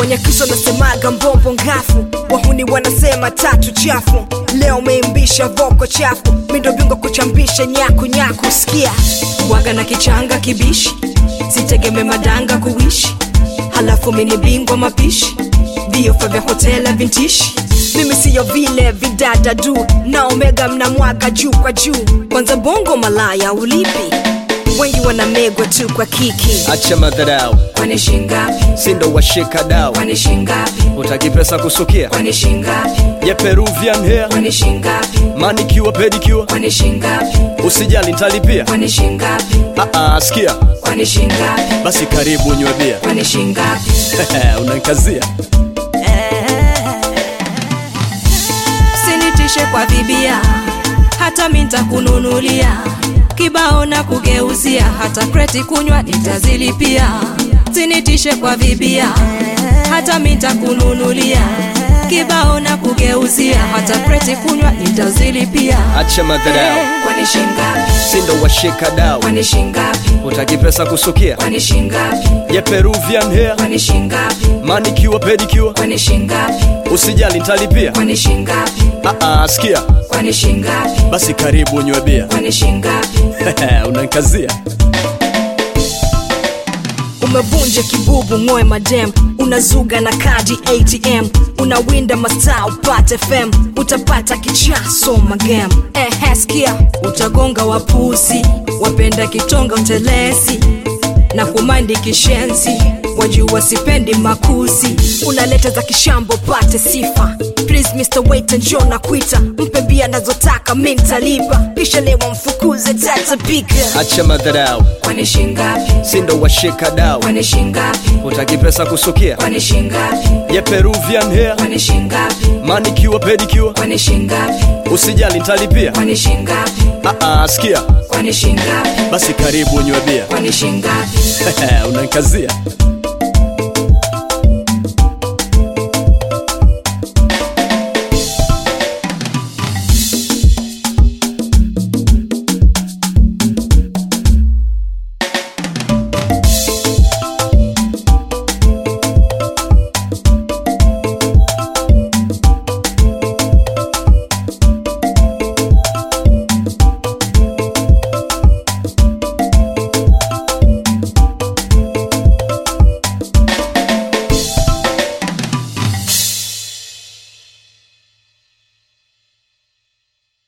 Wanyakiso nasemaga mbombo ngafu, wahuni wanasema tatu chafu. Leo umeimbisha voko chafu, mindo bingo kuchambisha nyaku nyaku. Sikia waga na kichanga kibishi, sitegeme madanga kuishi. Halafu mini bingwa mapishi, viofa vya hotela vintishi. Mimi siyo vile vidada du, na omega mnamwaga juu kwa juu. Kwanza bongo malaya ulipi, wengi wanamegwa tu kwa kiki. Acha madharau, kwani shingapi? Sindo washika dao, kwani shingapi? Utaki pesa kusukia, kwani shingapi? Ya Peruvian hair, kwani shingapi? Manicure pedicure, kwani shingapi? Usijali nitalipia, kwani shingapi? Sikia, kwani shingapi? Basi karibu unywe bia, kwani shingapi? Unanikazia Sinitishe kwa vibia, hata minta kununulia. Kibao na kugeuzia, hata kreti kunywa nitazilipia. Sinitishe kwa vibia, hata minta kununulia. Kibao na kugeuzia, hata kreti kunywa nitazilipia. Acha madharau, kwani shingapi? Sindo washika dao, kwani shingapi? Utaki pesa kusukia, kwani shingapi? Ya Peruvian hair, kwani shingapi? Manicure pedicure, kwani shingapi? Usijali nitalipia, kwani shingapi? Sikia, kwani shingapi? Basi karibu unywe bia, kwani shingapi? Unanikazia Umevunja kibubu ngoe madem, unazuga na kadi ATM. Unawinda mastaa upate FM, utapata kichaso magam. Sikia, utagonga wapusi, wapenda kitonga utelesi. Na kumandi kishenzi, wajua sipendi makuzi. Unaleta za kishambo pate sifa. Please Mr. Waiter njoo na kuita, mpe bia nazotaka mintalipa. Kisha lewa mfukuze tatapika. Acha madharau, kwani shingapi? Sindo washika dao, kwani shingapi? Utaki pesa kusukia, kwani shingapi? Ya Peruvian hair, kwani shingapi? Manicure pedicure, kwani shingapi? Usijali nitalipia, kwani shingapi? Sikia, kwani shingapi? Basi karibu unywe bia, kwani shingapi? Unanikazia